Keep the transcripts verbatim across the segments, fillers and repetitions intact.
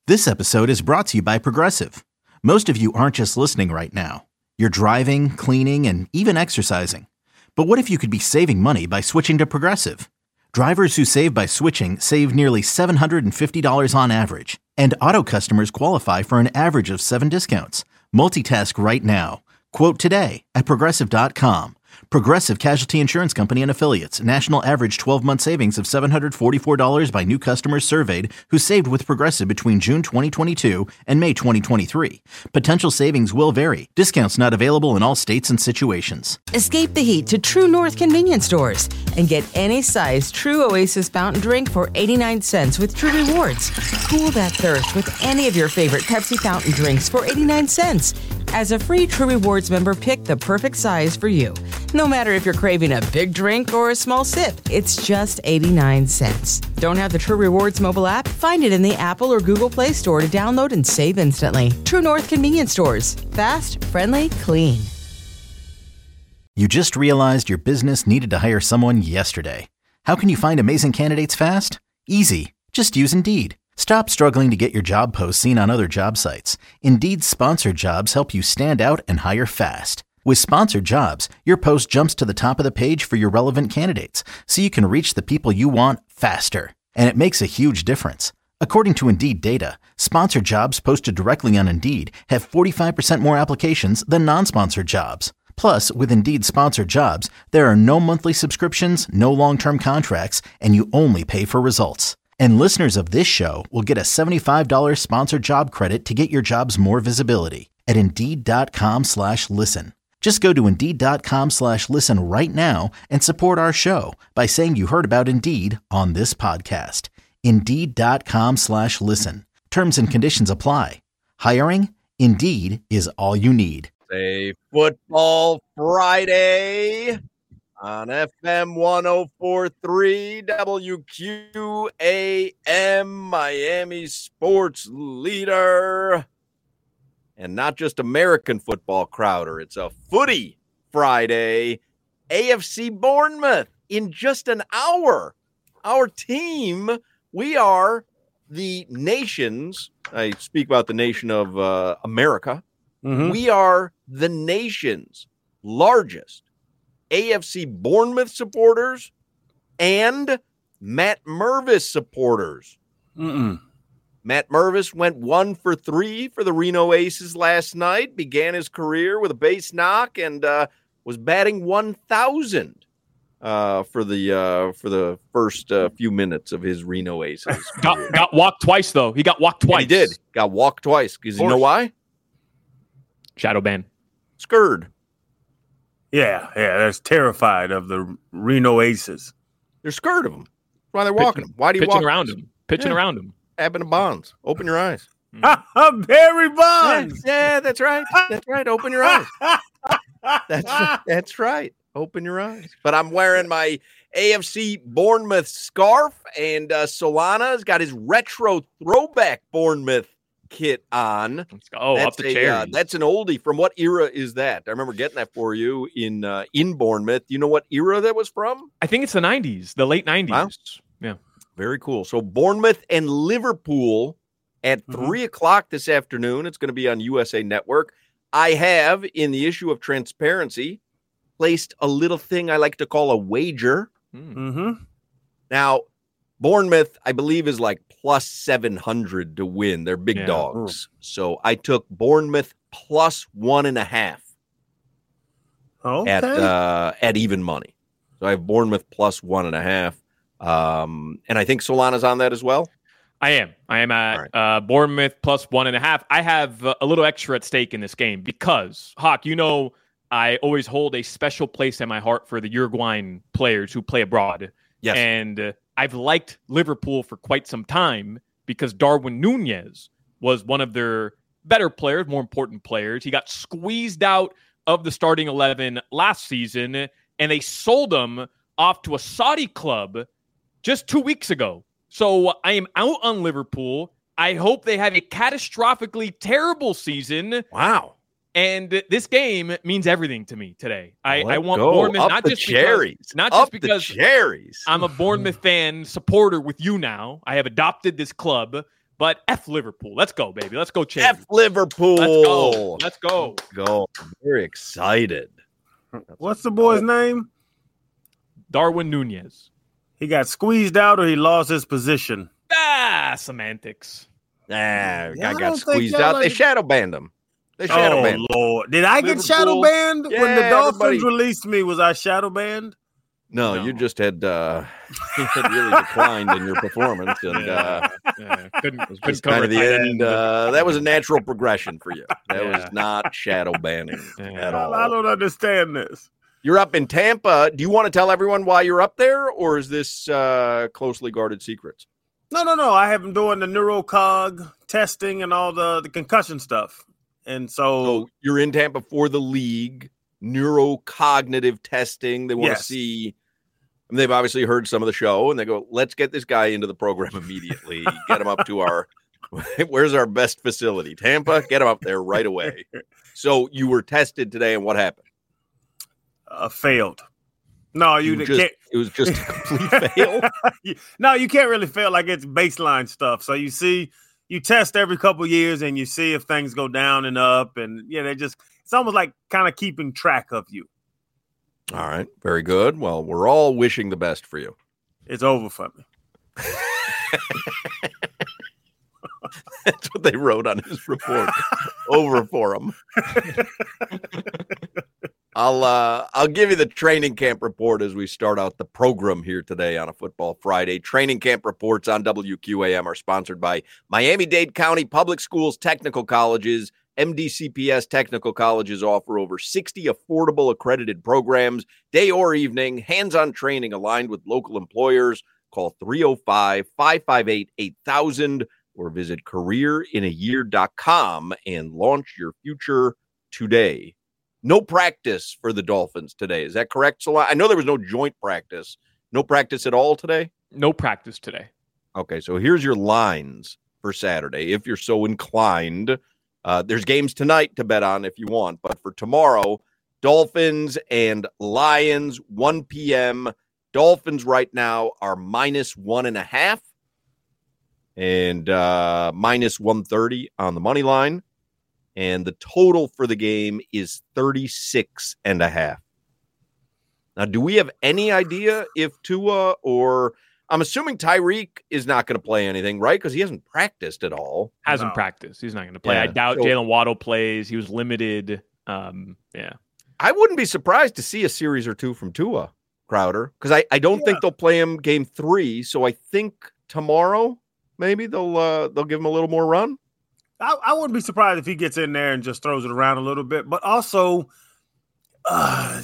This episode is brought to you by Progressive. Most of you aren't just listening right now. You're driving, cleaning, and even exercising. But what if you could be saving money by switching to Progressive? Drivers who save by switching save nearly seven hundred fifty dollars on average. And auto customers qualify for an average of seven discounts. Multitask right now. Quote today at Progressive dot com. Progressive Casualty Insurance Company and Affiliates. National average twelve-month savings of seven hundred forty-four dollars by new customers surveyed who saved with Progressive between June twenty twenty-two and May twenty twenty-three. Potential savings will vary. Discounts not available in all states and situations. Escape the heat to True North convenience stores and get any size True Oasis fountain drink for eighty-nine cents with True Rewards. Cool that thirst with any of your favorite Pepsi fountain drinks for eighty-nine cents. As a free True Rewards member, pick the perfect size for you. No matter if you're craving a big drink or a small sip, it's just eighty-nine cents. Don't have the True Rewards mobile app? Find it in the Apple or Google Play Store to download and save instantly. True North convenience stores. Fast, friendly, clean. You just realized your business needed to hire someone yesterday. How can you find amazing candidates fast? Easy. Just use Indeed. Stop struggling to get your job posts seen on other job sites. Indeed's sponsored jobs help you stand out and hire fast. With sponsored jobs, your post jumps to the top of the page for your relevant candidates, so you can reach the people you want faster. And it makes a huge difference. According to Indeed data, sponsored jobs posted directly on Indeed have forty-five percent more applications than non-sponsored jobs. Plus, with Indeed sponsored jobs, there are no monthly subscriptions, no long-term contracts, and you only pay for results. And listeners of this show will get a seventy-five dollars sponsored job credit to get your jobs more visibility at Indeed.com slash listen. Just go to Indeed.com slash listen right now and support our show by saying you heard about Indeed on this podcast. Indeed.com slash listen. Terms and conditions apply. Hiring? Indeed is all you need. A Football Friday on F M one oh four point three W Q A M, Miami sports leader. And not just American football, Crowder. It's a footy Friday. A F C Bournemouth in just an hour. Our team, we are the nation's, I speak about the nation of uh, America. Mm-hmm. We are the nation's largest A F C Bournemouth supporters and Matt Mervis supporters. Mm-mm. Matt Mervis went one for three for the Reno Aces last night, began his career with a base knock, and uh, was batting one thousand uh, for the uh, for the first uh, few minutes of his Reno Aces. got, got walked twice, though. He got walked twice. Yeah, he did. Got walked twice. Because you know why? Shadow ban. Scared. Yeah, yeah, they're terrified of the Reno Aces. They're scared of him. That's why they're walking pitching, him. Why do you pitching walk around him? Pitching yeah. around him. Abner Bonds. Open your eyes. Barry Bonds. Yeah, yeah, that's right. That's right. Open your eyes. That's right. That's right. Open your eyes. But I'm wearing my A F C Bournemouth scarf, and uh, Solana's got his retro throwback Bournemouth kit on. Oh, that's up the a, cherries. Uh, that's an oldie. From what era is that? I remember getting that for you in uh, in Bournemouth. Do you know what era that was from? I think it's the nineties, the late nineties. Wow. Yeah. Very cool. So Bournemouth and Liverpool at mm-hmm. three o'clock this afternoon. It's going to be on U S A Network. I have, in the issue of transparency, placed a little thing I like to call a wager. Mm-hmm. Now, Bournemouth, I believe, is like plus seven hundred to win. They're big yeah. dogs. Ooh. So I took Bournemouth plus one and a half okay. at uh, at even money. So I have Bournemouth plus one and a half. Um, and I think Solana's on that as well. I am. I am at right. uh, Bournemouth plus one and a half. I have uh, a little extra at stake in this game because, Hawk, you know, I always hold a special place in my heart for the Uruguayan players who play abroad. Yes. And uh, I've liked Liverpool for quite some time because Darwin Núñez was one of their better players, more important players. He got squeezed out of the starting eleven last season, and they sold him off to a Saudi club just two weeks ago. So I am out on Liverpool. I hope they have a catastrophically terrible season. Wow. And this game means everything to me today. I, I want go. Bournemouth, Up not the just cherries. because, not Up just because the cherries. I'm a Bournemouth fan supporter with you now. I have adopted this club, But F Liverpool. Let's go, baby. Let's go, Chase. F Liverpool. Let's go. Let's go. Let's go. I'm very excited. What's the boy's name? Darwin Nunez. He got squeezed out or he lost his position? Ah, semantics. Nah, Yeah, guy I got don't squeezed think y'all out. like- They shadow banned him. They shadow Oh, banned him. Lord. Did I get Liverpool. shadow banned? Yeah, when the Dolphins everybody- released me, was I shadow banned? No, No. you just had uh, you had really declined in your performance, and uh, Yeah, couldn't, it was couldn't just kind cover of the tight end. end. Uh, that was a natural progression for you. That Yeah. was not shadow banning Yeah. at I, all. I don't understand this. You're up in Tampa. Do you want to tell everyone why you're up there, or is this uh, closely guarded secrets? No, no, no. I have been doing the neurocog testing and all the, the concussion stuff. And so, So you're in Tampa for the league neurocognitive testing. They want to Yes. see. I mean, they've obviously heard some of the show, and they go, "Let's get this guy into the program immediately. Get him up to our. Where's our best facility? Tampa. Get him up there right away." So you were tested today, and what happened? uh, failed. No, you, You just, can't. it was just a complete fail. No, you can't really fail. Like, it's baseline stuff. So you see, you test every couple years and you see if things go down and up. And yeah, they just, it's almost like kind of keeping track of you. All right, very good. Well, we're all wishing the best for you. It's over for me. That's what they wrote on his report. Over for him. I'll uh, I'll give you the training camp report as we start out the program here today on a Football Friday. Training camp reports on W Q A M are sponsored by Miami-Dade County Public Schools Technical Colleges. M D C P S Technical Colleges offer over sixty affordable accredited programs, day or evening, hands-on training aligned with local employers. Call three oh five, five five eight, eight thousand or visit career in a year dot com and launch your future today. No practice for the Dolphins today. Is that correct, Salon? I know there was no joint practice. No practice at all today? No practice today. Okay, so here's your lines for Saturday, if you're so inclined. Uh, there's games tonight to bet on if you want, but for tomorrow, Dolphins and Lions, one p.m. Dolphins right now are minus one and a half and uh, minus one thirty on the money line. And the total for the game is thirty-six and a half. Now, do we have any idea if Tua or I'm assuming Tyreek is not going to play anything, right? Because he hasn't practiced at all. Hasn't No. practiced. He's not going to play. Yeah. I doubt So- Jalen Waddle plays. He was limited. Um, yeah. I wouldn't be surprised to see a series or two from Tua, Crowder, because I, I don't Yeah. think they'll play him game three. So I think tomorrow maybe they'll uh, they'll give him a little more run. I, I wouldn't be surprised if he gets in there and just throws it around a little bit. But also, uh,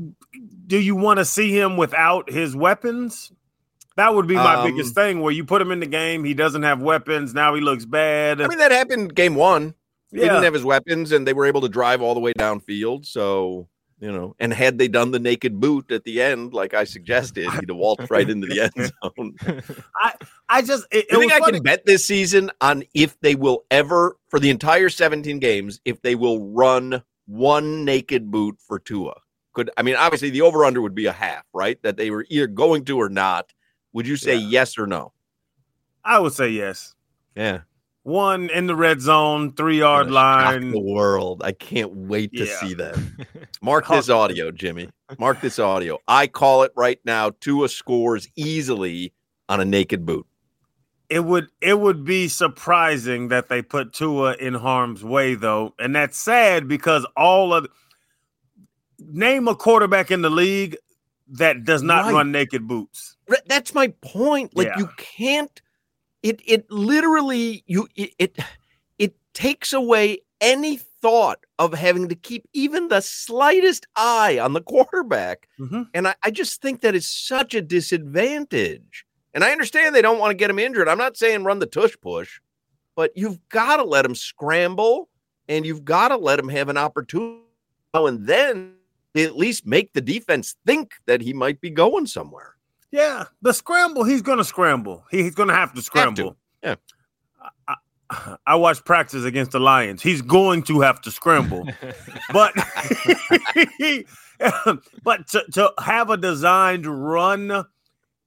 do you want to see him without his weapons? That would be my Um, biggest thing, where you put him in the game, he doesn't have weapons, now he looks bad. I mean, that happened game one. He yeah. didn't have his weapons, and they were able to drive all the way downfield. So, you know, and had they done the naked boot at the end, like I suggested, he'd have waltzed right into the end zone. I, I just it, it I think was I funny. can bet this season on if they will ever, for the entire seventeen games, if they will run one naked boot for Tua. Could I mean, obviously the over-under would be a half, right? That they were either going to or not. Would you say Yeah. yes or no? I would say yes. Yeah. One in the red zone, three yard Gonna shock line. the world. I can't wait to Yeah. see that. Mark this audio, Jimmy. Mark this audio. I call it right now. Tua scores easily on a naked boot. It would it would be surprising that they put Tua in harm's way, though, and that's sad because all of name a quarterback in the league that does not Right. run naked boots. Th- That's my point. Like Yeah. you can't. It it literally you it, it it takes away any thought of having to keep even the slightest eye on the quarterback. Mm-hmm. And I, I just think that is such a disadvantage. And I understand they don't want to get him injured. I'm not saying run the tush push, but you've got to let him scramble and you've got to let him have an opportunity. And then at least make the defense think that he might be going somewhere. Yeah, the scramble. He's going to scramble. He, he's going to have to scramble. Yeah. I, I, I watched practice against the Lions. He's going to have to scramble, but but to, to have a designed run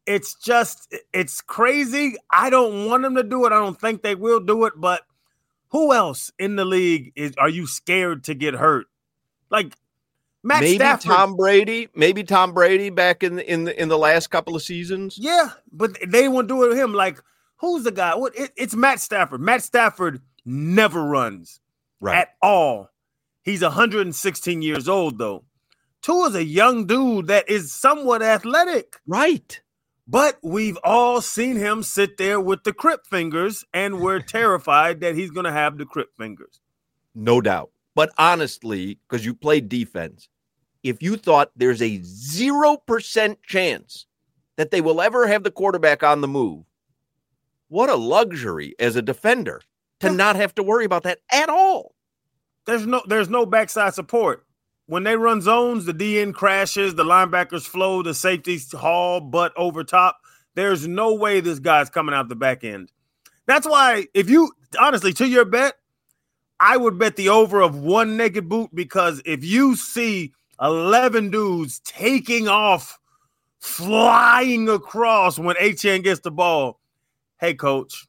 it's just, it's crazy. I don't want them to do it. I don't think they will do it. But who else in the league is? Are you scared to get hurt? Like Matt maybe Stafford. Tom Brady. Maybe Tom Brady back in the, in the in the last couple of seasons. Yeah, but they won't do it with him. Like who's the guy? What? It, it's Matt Stafford. Matt Stafford never runs Right. at all. He's one hundred sixteen years old though. Tua's a young dude that is somewhat athletic. Right. But we've all seen him sit there with the crip fingers, and we're terrified that he's going to have the crip fingers. No doubt. But honestly, because you played defense, if you thought there's a zero percent chance that they will ever have the quarterback on the move, what a luxury as a defender to Yeah. not have to worry about that at all. There's no, there's no backside support. When they run zones, the D N crashes, the linebackers flow, the safeties haul butt over top. There's no way this guy's coming out the back end. That's why, if you, honestly, to your bet, I would bet the over of one naked boot, because if you see eleven dudes taking off, flying across when H N gets the ball, hey, coach,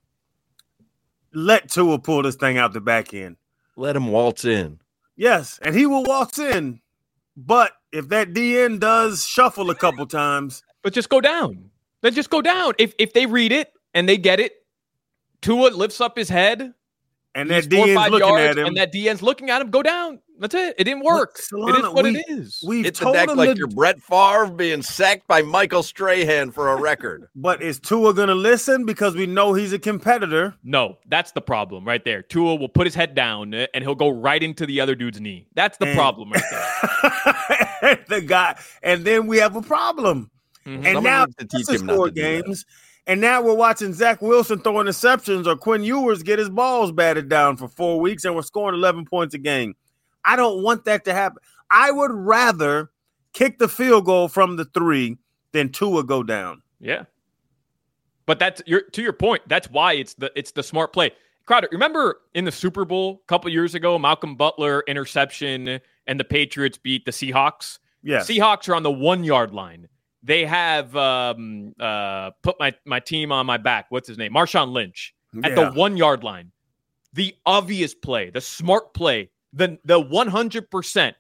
let Tua pull this thing out the back end. Let him waltz in. Yes, and he will waltz in. But if that D N does shuffle a couple times, But just go down. Then just go down. If if they read it and they get it, Tua lifts up his head, and he's that D four or N's five looking yards, at him, and that D N's looking at him, go down. That's it. It didn't work. But, Solana, it is what we- it is. we've It's a told deck him like to, you're Brett Favre being sacked by Michael Strahan for a record. but is Tua going to listen because we know he's a competitor? No, that's the problem right there. Tua will put his head down uh, and he'll go right into the other dude's knee. That's the And- problem right there. The guy, and then we have a problem. Mhm. And Someone now needs to teach this is him not four to do that. games, and now we're watching Zach Wilson throw interceptions or Quinn Ewers get his balls batted down for four weeks, and we're scoring eleven points a game. I don't want that to happen. I would rather kick the field goal from the three than Tua go down. Yeah. But that's your to your point. That's why it's the it's the smart play. Crowder, remember in the Super Bowl a couple years ago, Malcolm Butler interception and the Patriots beat the Seahawks? Yes. Seahawks are on the one yard line. They have um, uh, put my, my team on my back. What's his name? Marshawn Lynch at Yeah. the one yard line. The obvious play, the smart play, the the one hundred percent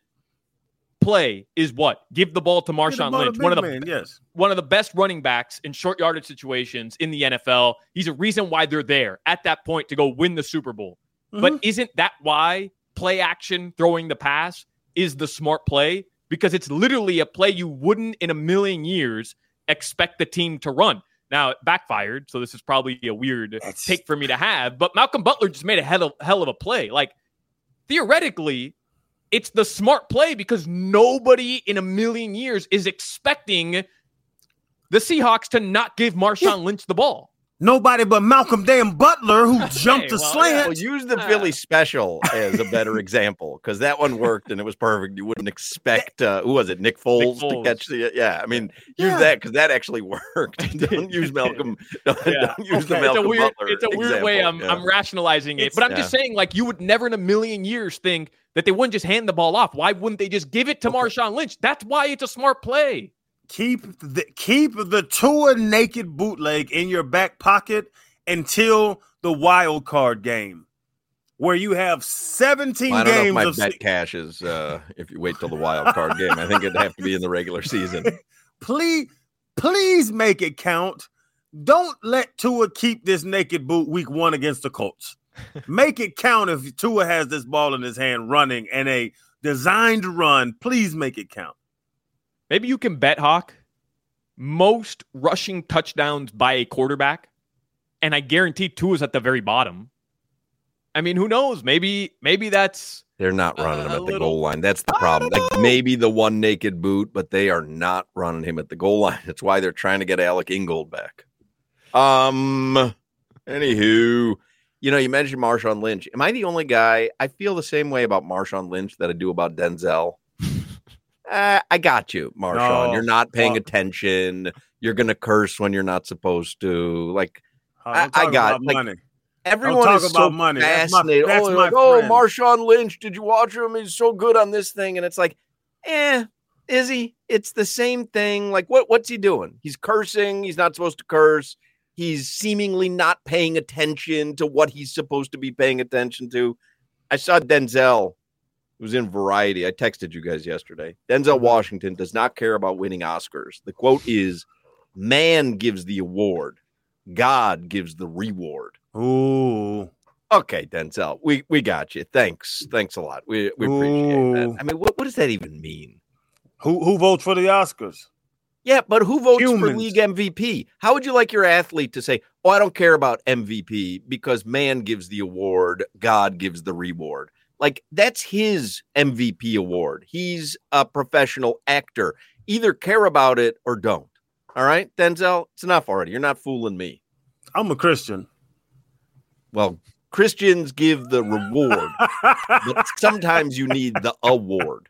play is what? Give the ball to Get the Marshawn ball to Lynch, one of big the man, yes. one of the best running backs in short yardage situations in the N F L. He's a reason why they're there at that point to go win the Super Bowl. But isn't that why play action, throwing the pass is the smart play? Because it's literally a play you wouldn't in a million years expect the team to run. Now, it backfired, so this is probably a weird That's- take for me to have, but Malcolm Butler just made a hell of, hell of a play. Like, theoretically, it's the smart play because nobody in a million years is expecting the Seahawks to not give Marshawn Yeah. Lynch the ball. Nobody but Malcolm damn Butler, who jumped the well, slant. Well, use the Philly special as a better example, because that one worked and it was perfect. You wouldn't expect uh, who was it, Nick Foles, to Foles. catch the yeah. I mean, use Yeah. that because that actually worked. Don't use Malcolm. Don't, Yeah. don't use the Okay. It's a Malcolm weird, Butler it's a weird way I'm, example. I'm rationalizing it. It's- But I'm yeah. just saying, like, you would never in a million years think that they wouldn't just hand the ball off. Why wouldn't they just give it to Okay. Marshawn Lynch? That's why it's a smart play. Keep the keep the Tua naked bootleg in your back pocket until the wild card game, where you have seventeen Well, I don't know if games my of bet se- cashes uh, if you wait till the wild card game. I think it'd have to be in the regular season. please, please make it count. Don't let Tua keep this naked boot week one against the Colts. Make it count if Tua has this ball in his hand running and a designed run. Please make it count. Maybe you can bet, Hawk, most rushing touchdowns by a quarterback, and I guarantee Tua's at the very bottom. I mean, who knows? Maybe maybe that's They're not running him Uh, at the little- goal line. That's the problem. Like maybe the one naked boot, but they are not running him at the goal line. That's why they're trying to get Alec Ingold back. Um. Anywho, you know, you mentioned Marshawn Lynch. Am I the only guy? I feel the same way about Marshawn Lynch that I do about Denzel. uh, I got you, Marshawn. No. You're not paying Well- attention. You're gonna curse when you're not supposed to. Like Uh, I- don't talk I got, about like, money. everyone talk is about so money. That's my- fascinated. that's oh, my like, oh, friend. Marshawn Lynch, did you watch him? He's so good on this thing. And it's like, eh, Is he? It's the same thing. Like, what? what's he doing? He's cursing. He's not supposed to curse. He's seemingly not paying attention to what he's supposed to be paying attention to. I saw Denzel. It was in Variety. I texted you guys yesterday. Denzel Washington does not care about winning Oscars. The quote is, "Man gives the award. God gives the reward." Ooh. Okay, Denzel, we, we got you. Thanks. Thanks a lot. We, we appreciate Ooh. that. I mean, what, what does that even mean? Who who votes for the Oscars? Yeah, but who votes Humans. for league M V P? How would you like your athlete to say, "Oh, I don't care about M V P because man gives the award, God gives the reward"? Like, that's his M V P award. He's a professional actor. Either care about it or don't. All right, Denzel, it's enough already. You're not fooling me. I'm a Christian. Well, Christians give the reward, but sometimes you need the award.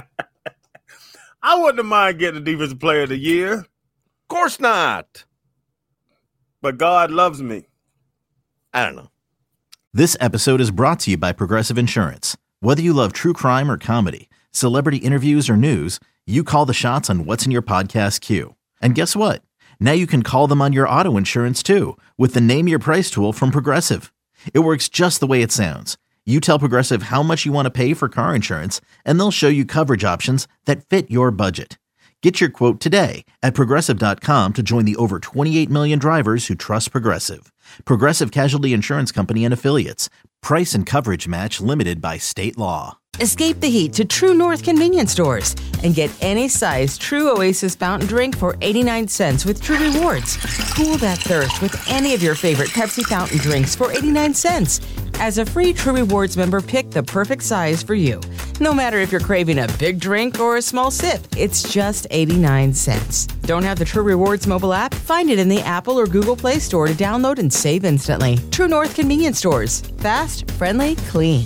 I wouldn't mind getting the Defensive Player of the Year. Of course not. But God loves me. I don't know. This episode is brought to you by Progressive Insurance. Whether you love true crime or comedy, celebrity interviews or news, you call the shots on what's in your podcast queue. And guess what? Now you can call them on your auto insurance too with the Name Your Price tool from Progressive. It works just the way it sounds. You tell Progressive how much you want to pay for car insurance, and they'll show you coverage options that fit your budget. Get your quote today at Progressive dot com to join the over twenty-eight million drivers who trust Progressive. Progressive Casualty Insurance Company and Affiliates. Price and coverage match limited by state law. Escape the heat to True North convenience stores and get any size True Oasis fountain drink for eighty-nine cents with True Rewards. Cool that thirst with any of your favorite Pepsi fountain drinks for eighty-nine cents. As a free True Rewards member, pick the perfect size for you. No matter if you're craving a big drink or a small sip, it's just eighty-nine cents. Don't have the True Rewards mobile app? Find it in the Apple or Google Play Store to download and save instantly. True North convenience stores. Fast, friendly, clean.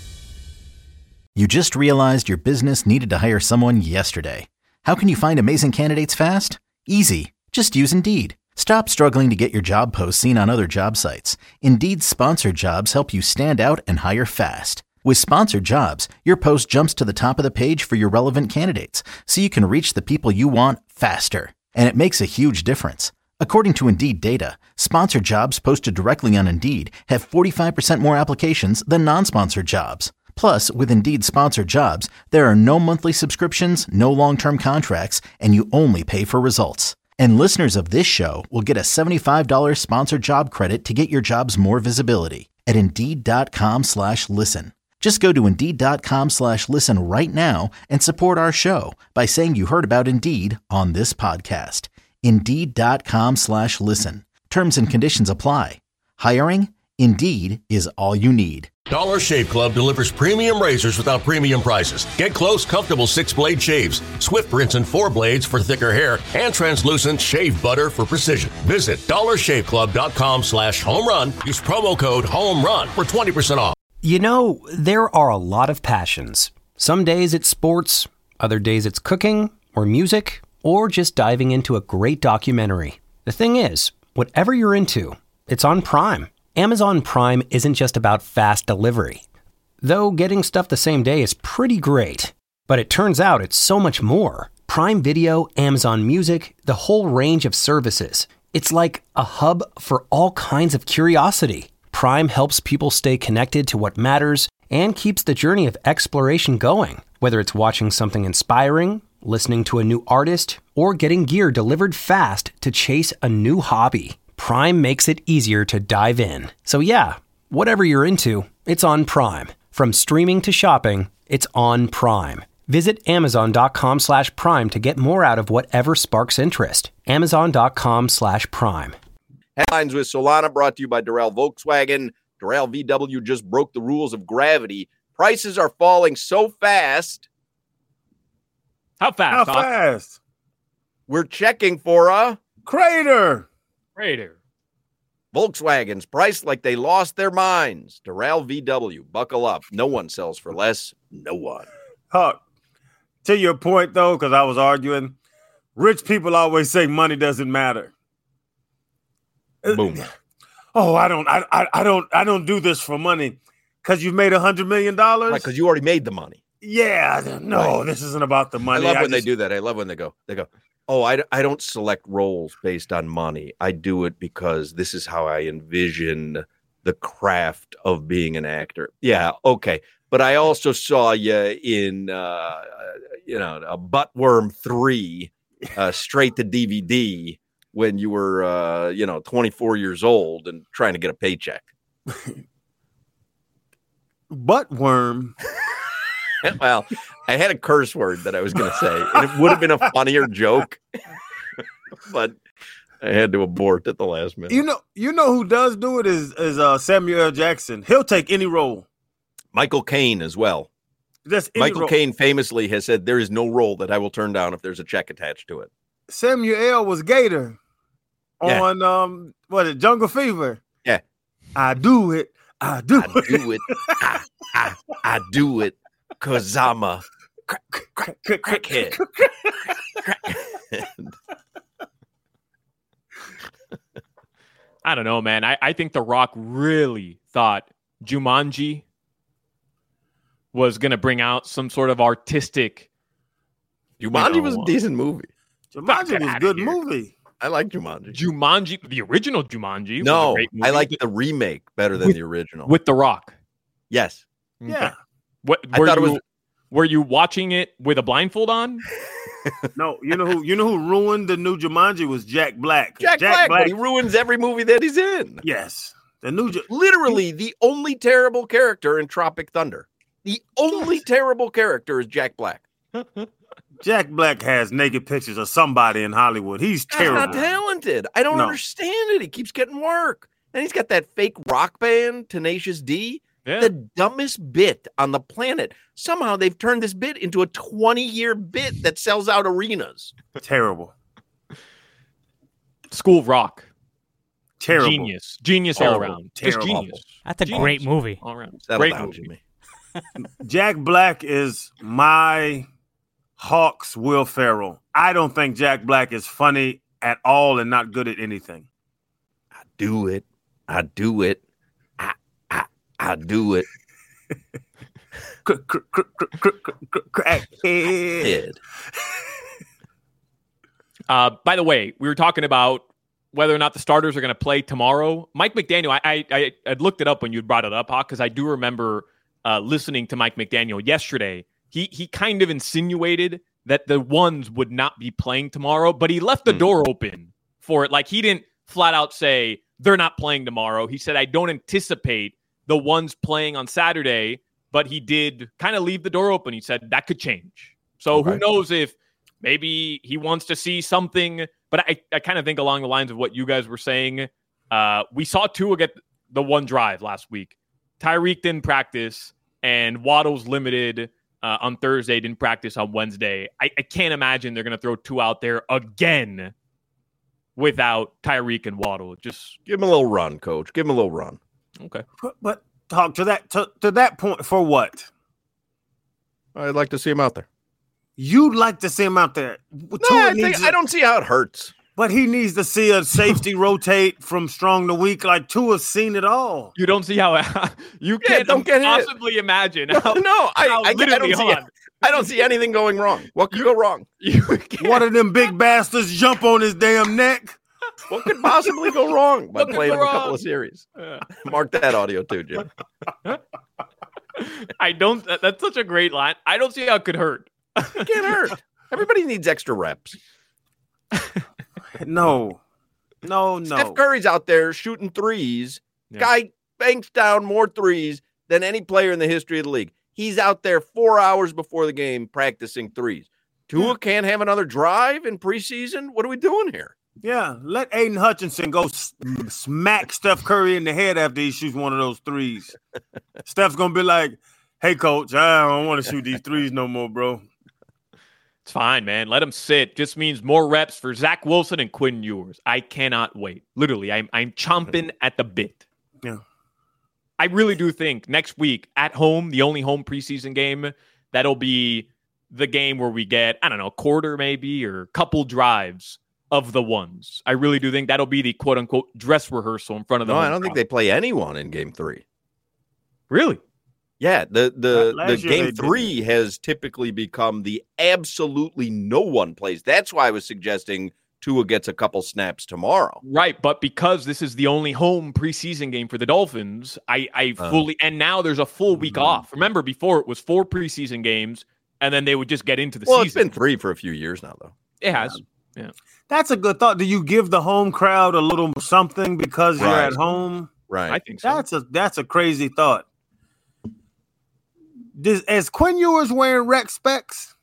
You just realized your business needed to hire someone yesterday. How can you find amazing candidates fast? Easy. Just use Indeed. Stop struggling to get your job posts seen on other job sites. Indeed's sponsored jobs help you stand out and hire fast. With sponsored jobs, your post jumps to the top of the page for your relevant candidates, so you can reach the people you want faster. And it makes a huge difference. According to Indeed data, sponsored jobs posted directly on Indeed have forty-five percent more applications than non-sponsored jobs. Plus, with Indeed sponsored jobs, there are no monthly subscriptions, no long-term contracts, and you only pay for results. And listeners of this show will get a seventy-five dollars sponsored job credit to get your jobs more visibility at Indeed.com slash listen. Just go to Indeed.com slash listen right now and support our show by saying you heard about Indeed on this podcast. Indeed.com slash listen. Terms and conditions apply. Hiring? Indeed is all you need. Dollar Shave Club delivers premium razors without premium prices. Get close, comfortable six-blade shaves, swift rinse and four blades for thicker hair, and translucent shave butter for precision. Visit dollarshaveclub.com slash home run. Use promo code home run for twenty percent off. You know, there are a lot of passions. Some days it's sports, other days it's cooking or music, or just diving into a great documentary. The thing is, whatever you're into, it's on Prime. Amazon Prime isn't just about fast delivery. Though getting stuff the same day is pretty great. But it turns out it's so much more. Prime Video, Amazon Music, the whole range of services. It's like a hub for all kinds of curiosity. Prime helps people stay connected to what matters and keeps the journey of exploration going. Whether it's watching something inspiring, listening to a new artist, or getting gear delivered fast to chase a new hobby. Prime makes it easier to dive in. So yeah, whatever you're into, it's on Prime. From streaming to shopping, it's on Prime. Visit Amazon.com slash Prime to get more out of whatever sparks interest. Amazon.com slash Prime. Headlines with Solana brought to you by Doral Volkswagen. Doral V W just broke the rules of gravity. Prices are falling so fast. How fast? How Doc? fast? We're checking for a Crater. Crater. Volkswagen's priced like they lost their minds. Doral V W, buckle up. No one sells for less. No one. Huck, to your point, though, because I was arguing, rich people always say money doesn't matter. Boom. Oh, I don't, I, I, I don't, I don't do this for money because you've made a hundred million dollars. Right, because you already made the money. Yeah, no, this isn't about the money. I love I when just, they do that. I love when they go, they go, oh, I, I don't select roles based on money. I do it because this is how I envision the craft of being an actor. Yeah, okay. But I also saw you in, uh, you know, a Buttworm three, uh, straight to D V D when you were, uh, you know, twenty-four years old and trying to get a paycheck. Buttworm. Well, I had a curse word that I was going to say, and it would have been a funnier joke, but I had to abort at the last minute. You know, you know who does do it is is uh, Samuel L. Jackson. He'll take any role. Michael Caine as well. Just any Michael role. Caine famously has said there is no role that I will turn down if there's a check attached to it. Samuel L. was Gator Yeah. on um what is it, Jungle Fever. Yeah. I do it. I do I it. do it. I, I, I do it because I'm a crack, crack, crackhead. I don't know, man. I, I think The Rock really thought Jumanji was going to bring out some sort of artistic. Jumanji You know, was a decent movie. Jumanji Get was a outta good here. movie. I like Jumanji. Jumanji, the original Jumanji. was a No, great movie I like with, the remake better than with- the original. with The Rock. yes. Yeah. What I were thought it you? was- Were you watching it with a blindfold on? No, you know who you know who ruined the new Jumanji was Jack Black. Jack, Black, but he ruins every movie that he's in. Yes. The new Ju- Literally the only terrible character in Tropic Thunder. The only terrible character is Jack Black. Jack Black has naked pictures of somebody in Hollywood. He's That's terrible. not talented. I don't No. understand it. He keeps getting work. And he's got that fake rock band, Tenacious D. Yeah. The dumbest bit on the planet. Somehow they've turned this bit into a twenty-year bit that sells out arenas. Terrible. School of Rock. Terrible. Genius. Genius all Horrible. around. Just Terrible. genius. That's a Genius. great movie. All around. Settle Great down, movie. Jimmy. Jack Black is my Hawks Will Ferrell. I don't think Jack Black is funny at all and not good at anything. I do it. I do it. I I, I do it. Crackhead. Head. Uh, by the way, we were talking about whether or not the starters are going to play tomorrow. Mike McDaniel, I, I I I'd looked it up when you brought it up, Hawk, because I do remember uh, listening to Mike McDaniel yesterday. He he kind of insinuated that the ones would not be playing tomorrow, but he left the Hmm. door open for it. Like he didn't flat out say they're not playing tomorrow. He said, I don't anticipate the ones playing on Saturday, but he did kind of leave the door open. He said that could change. So who Okay. knows if maybe he wants to see something, but I, I kind of think along the lines of what you guys were saying. Uh, we saw Tua get the one drive last week. Tyreek didn't practice, and Waddle's limited uh, on Thursday, didn't practice on Wednesday. I, I can't imagine they're going to throw Tua out there again without Tyreek and Waddle. Just Give him a little run, coach. Give him a little run. okay. But, but talk to that to, to that point for what? I'd like to see him out there. You'd like to see him out there. No, Tua I, needs think, to- I don't see how it hurts. But he needs to see a safety rotate from strong to weak. Like Tua's seen it all. You don't see how you Yeah, can't don't get hit. possibly imagine No, how, no I, how I, I, literally, don't see, hold on. I don't see anything going wrong. What could go wrong? You can't- One of them big bastards jump on his damn neck. What could possibly go wrong by What could playing go him a couple wrong? of series? Yeah. Mark that audio too, Jim. I don't. that- That's such a great line. I don't see how it could hurt. It can't hurt. Everybody needs extra reps. No, no, no. Steph Curry's out there shooting threes. Yeah. Guy banks down more threes than any player in the history of the league. He's out there four hours before the game practicing threes. Tua can't have another drive in preseason. What are we doing here? Yeah, let Aiden Hutchinson go s- smack Steph Curry in the head after he shoots one of those threes. Steph's gonna be like, "Hey, coach, I don't want to shoot these threes no more, bro." It's fine, man. Let him sit. Just means more reps for Zach Wilson and Quinn Ewers. I cannot wait. Literally, I'm I'm chomping at the bit. Yeah. I really do think next week at home, the only home preseason game, that'll be the game where we get, I don't know, a quarter maybe or a couple drives of the ones. I really do think that'll be the quote unquote dress rehearsal in front of the No, I home don't think crowd. they play anyone in game three. Really? Yeah, the the, Last the year they game did. three has typically become the absolutely no one plays. That's why I was suggesting Tua gets a couple snaps tomorrow. Right, but because this is the only home preseason game for the Dolphins, I, I Uh. fully and now there's a full week Mhm. off. Remember, before it was four preseason games, and then they would just get into the Well, it's season. been three for a few years now, though. It has. That's a good thought. Do you give the home crowd a little something because you're Right. at home? Right. I think so. That's a that's a crazy thought. Does, is Quinn Ewers wearing rec specs?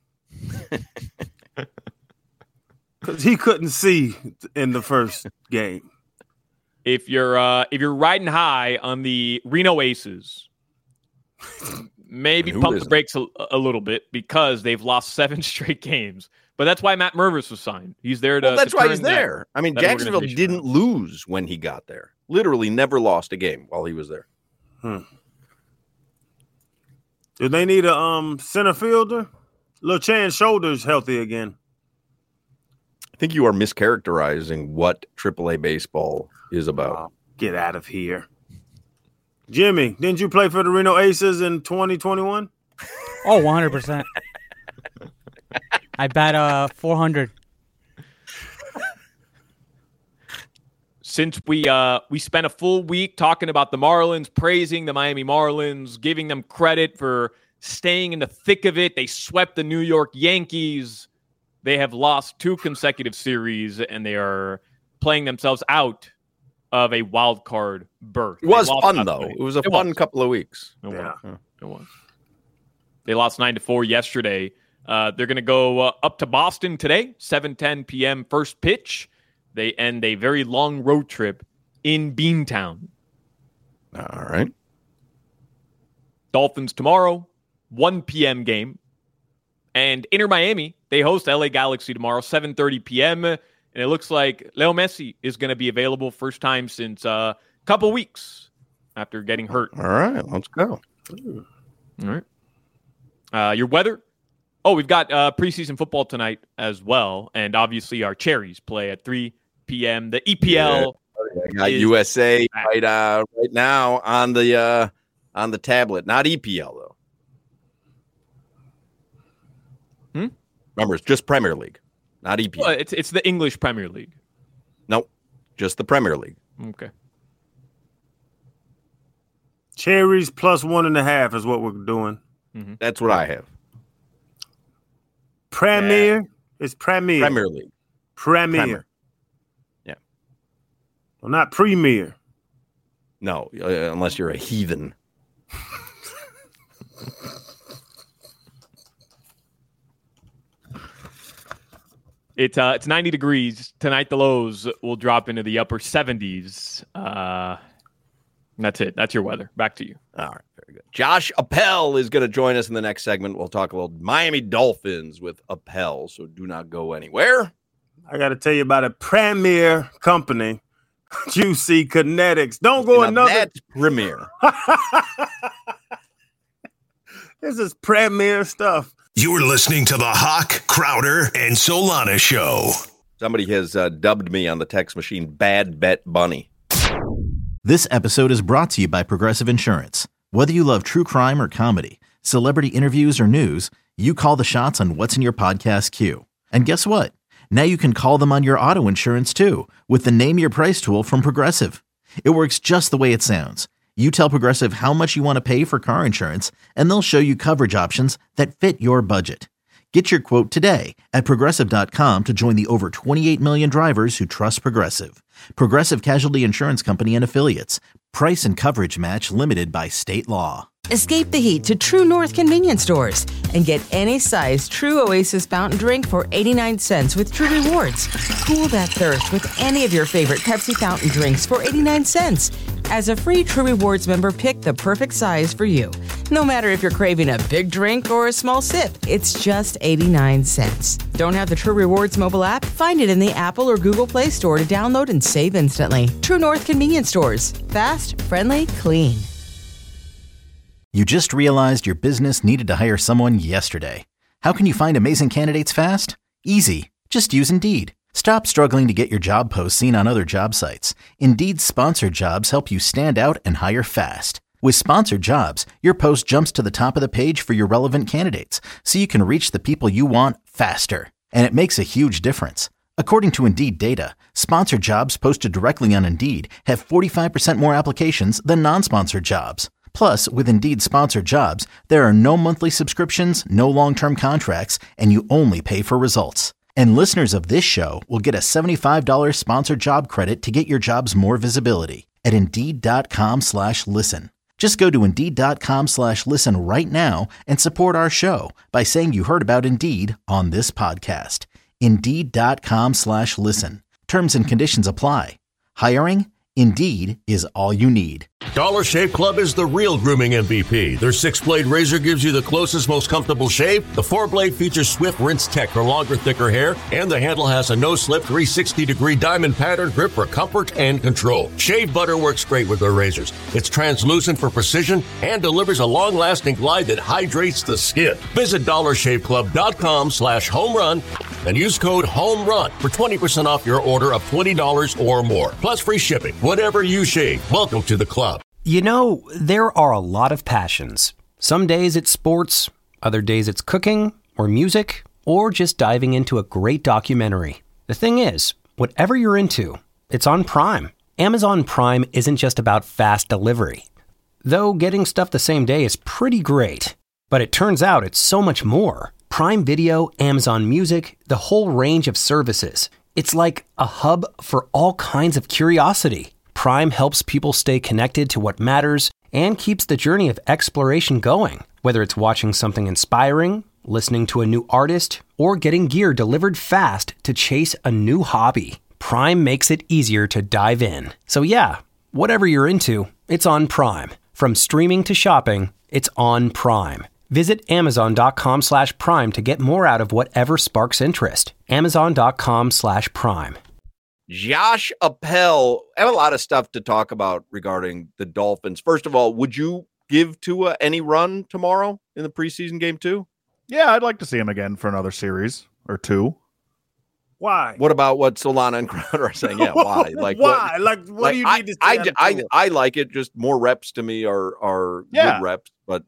Because he couldn't see in the first game. If you're uh, if you're riding high on the Reno Aces, maybe And who pump the isn't? brakes a, a little bit because they've lost seven straight games. But that's why Matt Mervis was signed. He's there to. Well, that's to why turn he's that- there. I mean, that Jacksonville organization didn't lose when he got there. Literally never lost a game while he was there. Do they need a um center fielder? Lil Chan's shoulder's healthy again. I think you are mischaracterizing what triple A baseball is about. Oh, get out of here. Jimmy, didn't you play for the Reno Aces in twenty twenty-one? Oh, one hundred percent. I bet uh four hundred. Since we uh we spent a full week talking about the Marlins, praising the Miami Marlins, giving them credit for staying in the thick of it. They swept the New York Yankees. They have lost two consecutive series, and they are playing themselves out of a wild card berth. It was They lost fun, last though. night. It was a It fun was. couple of weeks. It was. Yeah. It was. They lost nine to four yesterday. Uh, they're going to go uh, up to Boston today, seven ten p.m. first pitch. They end a very long road trip in Beantown. All right. Dolphins tomorrow, one p.m. game. And Inter Miami, they host L A Galaxy tomorrow, seven thirty p.m. And it looks like Leo Messi is going to be available first time since a uh, couple weeks after getting hurt. All right. Let's go. All right. Uh, your weather. Oh, we've got uh, preseason football tonight as well. And obviously our Cherries play at three p.m. The E P L. I got is U S A back. right uh, right now on the uh, on the tablet. Not E P L, though. Hmm? Remember, it's just Premier League, not E P L. Well, it's, it's the English Premier League. Nope. Just the Premier League. Okay. Cherries plus one and a half is what we're doing. That's what I have. Premier. It's Premier. Premier League. Premier. Premier. Yeah. Well, not Premier. No, uh, unless you're a heathen. It's uh, it's ninety degrees tonight. The lows will drop into the upper seventies. Uh, that's it. That's your weather. Back to you. All right, very good. Josh Appel is going to join us in the next segment. We'll talk a little Miami Dolphins with Appel, so do not go anywhere. I got to tell you about a premier company, Q C Kinetics. Don't go Now, another. That's Premier. This is premier stuff. You're listening to the Hawk, Crowder, and Solana Show. Somebody has uh, dubbed me on the text machine Bad Bet Bunny. This episode is brought to you by Progressive Insurance. Whether you love true crime or comedy, celebrity interviews or news, you call the shots on what's in your podcast queue. And guess what? Now you can call them on your auto insurance too with the Name Your Price tool from Progressive. It works just the way it sounds. You tell Progressive how much you want to pay for car insurance, and they'll show you coverage options that fit your budget. Get your quote today at Progressive dot com to join the over twenty-eight million drivers who trust Progressive. Progressive Casualty Insurance Company and Affiliates. Price and coverage match limited by state law. Escape the heat to True North convenience stores and get any size True Oasis fountain drink for eighty-nine cents with True Rewards. Cool that thirst with any of your favorite Pepsi fountain drinks for eighty-nine cents. As a free True Rewards member, pick the perfect size for you. No matter if you're craving a big drink or a small sip, it's just eighty-nine cents. Don't have the True Rewards mobile app? Find it in the Apple or Google Play Store to download and save instantly. True North convenience stores. Fast, friendly, clean. You just realized your business needed to hire someone yesterday. How can you find amazing candidates fast? Easy. Just use Indeed. Stop struggling to get your job posts seen on other job sites. Indeed's sponsored jobs help you stand out and hire fast. With Sponsored Jobs, your post jumps to the top of the page for your relevant candidates, so you can reach the people you want faster. And it makes a huge difference. According to Indeed data, sponsored jobs posted directly on Indeed have forty-five percent more applications than non-sponsored jobs. Plus, with Indeed Sponsored Jobs, there are no monthly subscriptions, no long-term contracts, and you only pay for results. And listeners of this show will get a seventy-five dollars sponsored job credit to get your jobs more visibility at Indeed.com slash listen. Just go to Indeed.com slash listen right now and support our show by saying you heard about Indeed on this podcast. Indeed.com slash listen. Terms and conditions apply. Hiring? Indeed is all you need. Dollar Shave Club is the real grooming M V P. Their six-blade razor gives you the closest, most comfortable shave. The four-blade features Swift Rinse Tech for longer, thicker hair. And the handle has a no-slip three hundred sixty degree diamond pattern grip for comfort and control. Shave butter works great with their razors. It's translucent for precision and delivers a long-lasting glide that hydrates the skin. Visit dollarshaveclub.com slash home run and use code HOMERUN for twenty percent off your order of twenty dollars or more. Plus free shipping. Whatever you shave, welcome to the club. You know, there are a lot of passions. Some days it's sports, other days it's cooking or music, or just diving into a great documentary. The thing is, whatever you're into, it's on Prime. Amazon Prime isn't just about fast delivery. Though getting stuff the same day is pretty great. But it turns out it's so much more. Prime Video, Amazon Music, the whole range of services. It's like a hub for all kinds of curiosity. Prime helps people stay connected to what matters and keeps the journey of exploration going. Whether it's watching something inspiring, listening to a new artist, or getting gear delivered fast to chase a new hobby, Prime makes it easier to dive in. So yeah, whatever you're into, it's on Prime. From streaming to shopping, it's on Prime. Visit Amazon.com slash Prime to get more out of whatever sparks interest. Amazon.com slash Prime. Josh Appel, I have a lot of stuff to talk about regarding the Dolphins. First of all, would you give Tua any run tomorrow in the preseason game two? Yeah, I'd like to see him again for another series or two. Why? What about what Solana and Crowder are saying? Yeah, why? Like why? What, like what like, do you I, need to see? I, out of I, Tua? I like it. Just more reps to me are are Yeah. good reps, but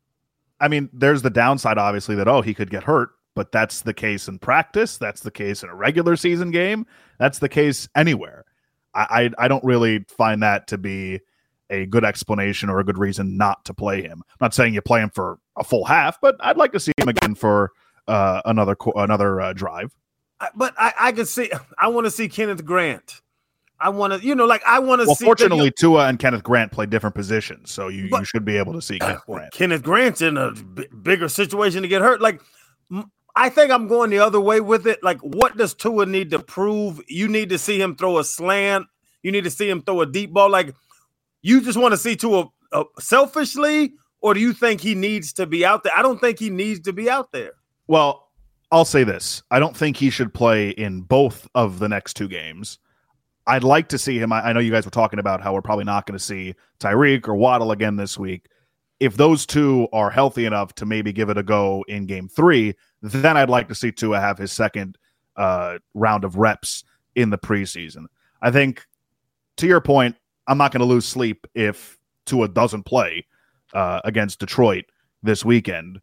I mean, there's the downside, obviously, that, oh, he could get hurt, but that's the case in practice. That's the case in a regular season game. That's the case anywhere. I, I, I don't really find that to be a good explanation or a good reason not to play him. I'm not saying you play him for a full half, but I'd like to see him again for uh, another another uh, drive. I, but I, I could see. I want to see Kenneth Grant. I want to, you know, like I want to Well, see. fortunately, Tua and Kenneth Grant play different positions, so you, But- you should be able to see Kenneth Grant. Kenneth Grant's in a b- bigger situation to get hurt. Like, m- I think I'm going the other way with it. Like, what does Tua need to prove? You need to see him throw a slant. You need to see him throw a deep ball. Like, you just want to see Tua uh, selfishly, or do you think he needs to be out there? I don't think he needs to be out there. Well, I'll say this. I don't think he should play in both of the next two games. I'd like to see him. I, I know you guys were talking about how we're probably not going to see Tyreek or Waddle again this week. If those two are healthy enough to maybe give it a go in game three, then I'd like to see Tua have his second uh, round of reps in the preseason. I think, to your point, I'm not going to lose sleep if Tua doesn't play uh, against Detroit this weekend.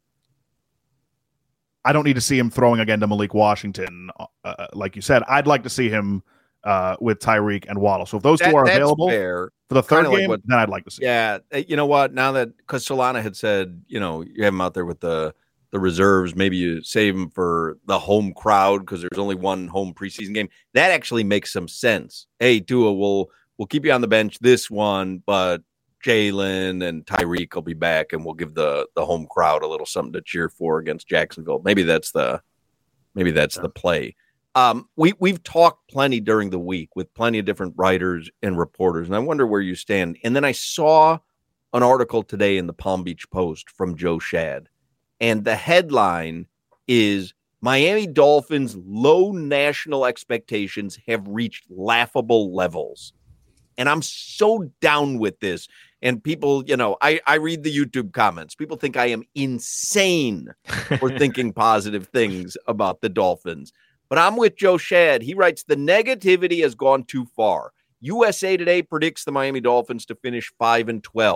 I don't need to see him throwing again to Malik Washington, uh, like you said. I'd like to see him uh, with Tyreek and Waddle. So if those that, two are that's available fair. for the third Kinda like game, what- then I'd like to see. Yeah, you know what? Now that because Solana had said, you know, you have him out there with the the reserves, maybe you save him for the home crowd because there's only one home preseason game. That actually makes some sense. Hey, Tua, we'll we'll keep you on the bench this one, but Jalen and Tyreek will be back, and we'll give the the home crowd a little something to cheer for against Jacksonville. Maybe that's the maybe that's the play. Um, we we've talked plenty during the week with plenty of different writers and reporters, and I wonder where you stand. And then I saw an article today in the Palm Beach Post from Joe Shad, and the headline is Miami Dolphins' low national expectations have reached laughable levels. And I'm so down with this. And people, you know, I, I read the YouTube comments. People think I am insane for thinking positive things about the Dolphins. But I'm with Joe Shad. He writes, the negativity has gone too far. U S A Today predicts the Miami Dolphins to finish five and twelve.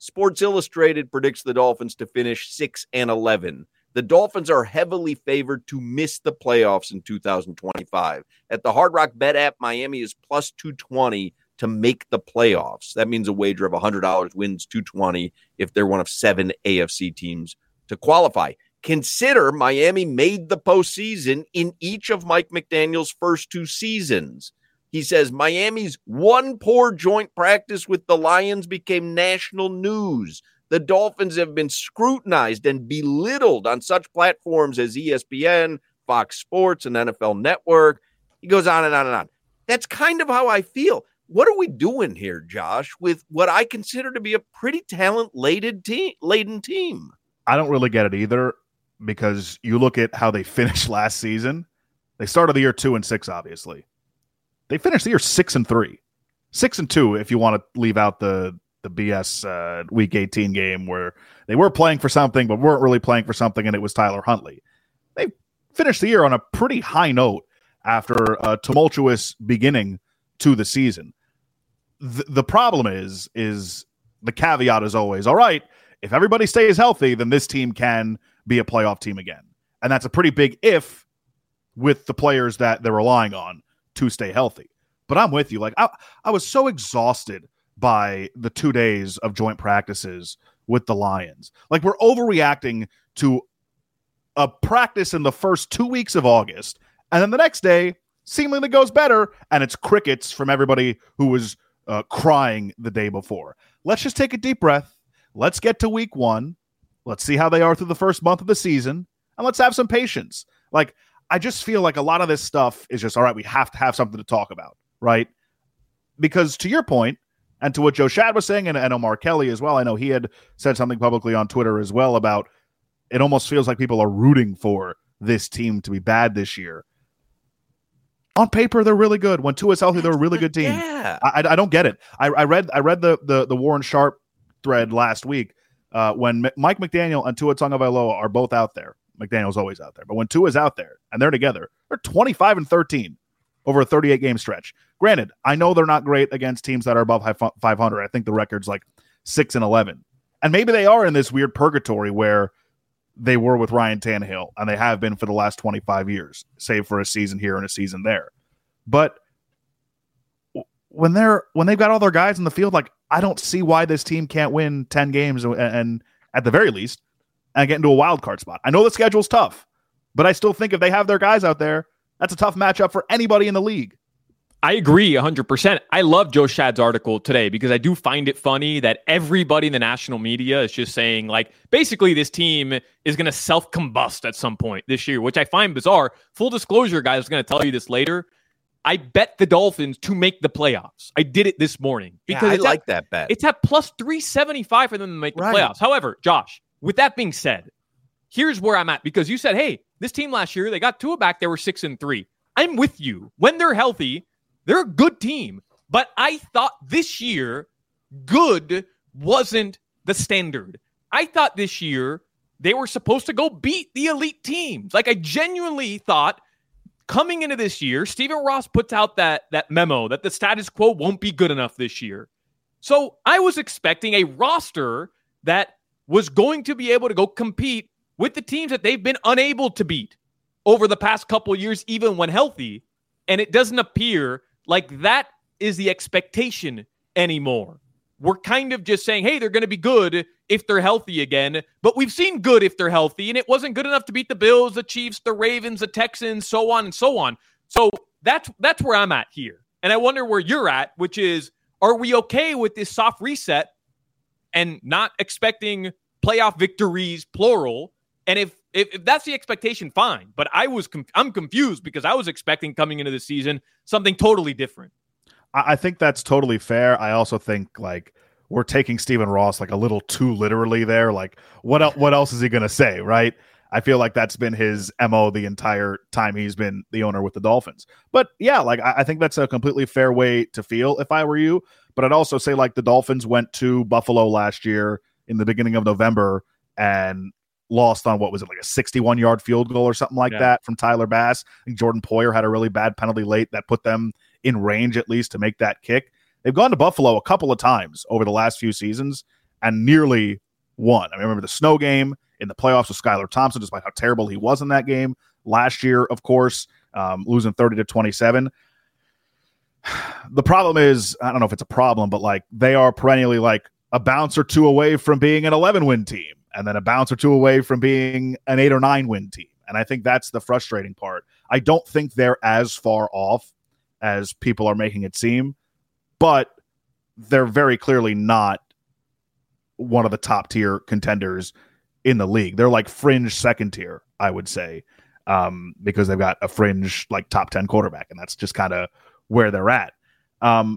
Sports Illustrated predicts the Dolphins to finish six and eleven. The Dolphins are heavily favored to miss the playoffs in two thousand twenty-five. At the Hard Rock Bet app, Miami is plus two twenty to make the playoffs. That means a wager of one hundred dollars wins two twenty if they're one of seven A F C teams to qualify. Consider Miami made the postseason in each of Mike McDaniel's first two seasons. He says Miami's one poor joint practice with the Lions became national news. The Dolphins have been scrutinized and belittled on such platforms as E S P N, Fox Sports, and N F L Network. He goes on and on and on. That's kind of how I feel. What are we doing here, Josh, with what I consider to be a pretty talent-laden team? Laden team? I don't really get it either, because you look at how they finished last season. They started the year two and six, obviously. They finished the year six and three, six and two. If you want to leave out the the B S uh, Week eighteen game where they were playing for something but weren't really playing for something, and it was Tyler Huntley. They finished the year on a pretty high note after a tumultuous beginning to the season. The, the problem is, is the caveat is always, all right, if everybody stays healthy, then this team can be a playoff team again. And that's a pretty big if with the players that they're relying on to stay healthy. But I'm with you. Like I, I was so exhausted by the two days of joint practices with the Lions. Like, we're overreacting to a practice in the first two weeks of August, and then the next day seemingly goes better, and it's crickets from everybody who was uh, crying the day before. Let's just take a deep breath. Let's get to week one. Let's see how they are through the first month of the season, and let's have some patience. Like, I just feel like a lot of this stuff is just, all right, we have to have something to talk about, right? Because to your point, and to what Joe Shad was saying, and, and Omar Kelly as well, I know he had said something publicly on Twitter as well about it almost feels like people are rooting for this team to be bad this year. On paper, they're really good. When Tua's healthy, they're a really good team. Yeah. I, I don't get it. I, I read I read the, the the Warren Sharp thread last week uh, when M- Mike McDaniel and Tua Tagovailoa are both out there. McDaniel's always out there. But when Tua's out there and they're together, they're twenty-five and thirteen over a thirty-eight game stretch. Granted, I know they're not great against teams that are above five hundred. I think the record's like six and eleven. And maybe they are in this weird purgatory where they were with Ryan Tannehill, and they have been for the last twenty-five years, save for a season here and a season there. But when they're when they've got all their guys in the field, like, I don't see why this team can't win ten games and, and at the very least, and get into a wild card spot. I know the schedule's tough, but I still think if they have their guys out there, that's a tough matchup for anybody in the league. I agree one hundred percent. I love Joe Shad's article today because I do find it funny that everybody in the national media is just saying, like, basically this team is going to self-combust at some point this year, which I find bizarre. Full disclosure, guys, I was going to tell you this later. I bet the Dolphins to make the playoffs. I did it this morning. Because yeah, I it's like at, that bet. It's at plus three seventy-five for them to make the right. playoffs. However, Josh, with that being said, here's where I'm at. Because you said, hey, this team last year, they got Tua back. They were six and three. I'm with you. When they're healthy, they're a good team, but I thought this year good wasn't the standard. I thought this year they were supposed to go beat the elite teams. Like, I genuinely thought coming into this year, Stephen Ross puts out that, that memo that the status quo won't be good enough this year. So I was expecting a roster that was going to be able to go compete with the teams that they've been unable to beat over the past couple of years, even when healthy. And it doesn't appear like that is the expectation anymore. We're kind of just saying, hey, they're going to be good if they're healthy again. But we've seen good if they're healthy, and it wasn't good enough to beat the Bills, the Chiefs, the Ravens, the Texans, so on and so on. So that's that's where I'm at here. And I wonder where you're at, which is, are we okay with this soft reset and not expecting playoff victories, plural? And if If, if that's the expectation, fine. But I was com- I'm confused because I was expecting coming into the season something totally different. I, I think that's totally fair. I also think, like, we're taking Stephen Ross like a little too literally there. Like, what el- what else is he going to say, right? I feel like that's been his M O the entire time he's been the owner with the Dolphins. But yeah, like, I, I think that's a completely fair way to feel if I were you. But I'd also say, like, the Dolphins went to Buffalo last year in the beginning of November and lost on, what was it, like a sixty-one yard field goal or something like yeah. that from Tyler Bass. I think Jordan Poyer had a really bad penalty late that put them in range at least to make that kick. They've gone to Buffalo a couple of times over the last few seasons and nearly won. I remember the snow game in the playoffs with Skylar Thompson, despite how terrible he was in that game last year, of course, um, losing thirty to twenty-seven. The problem is, I don't know if it's a problem, but like they are perennially like a bounce or two away from being an eleven win team, and then a bounce or two away from being an eight or nine win team. And I think that's the frustrating part. I don't think they're as far off as people are making it seem, but they're very clearly not one of the top tier contenders in the league. They're like fringe second tier, I would say, um, because they've got a fringe like top ten quarterback, and that's just kind of where they're at. Um,